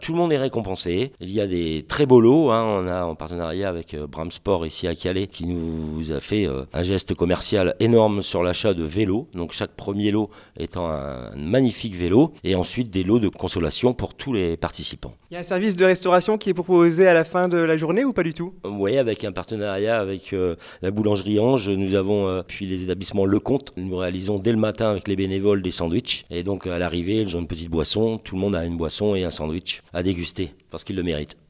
Tout le monde est récompensé. Il y a des très beaux lots. On a en partenariat avec Bram Sport ici à Calais qui nous a fait un geste commercial énorme sur l'achat de vélos. Donc chaque premier lot étant un magnifique vélo et ensuite des lots de consolation pour tous les participants. Il y a un service de restauration qui est proposé à la fin de la journée ou pas du tout? Oui, avec un partenariat avec la boulangerie Ange, nous avons puis les établissements Lecomte. Nous réalisons dès le matin avec les bénévoles des sandwichs. Et donc à l'arrivée, ils ont une petite boisson. Tout le monde a une boisson et un sandwich à déguster parce qu'ils le méritent.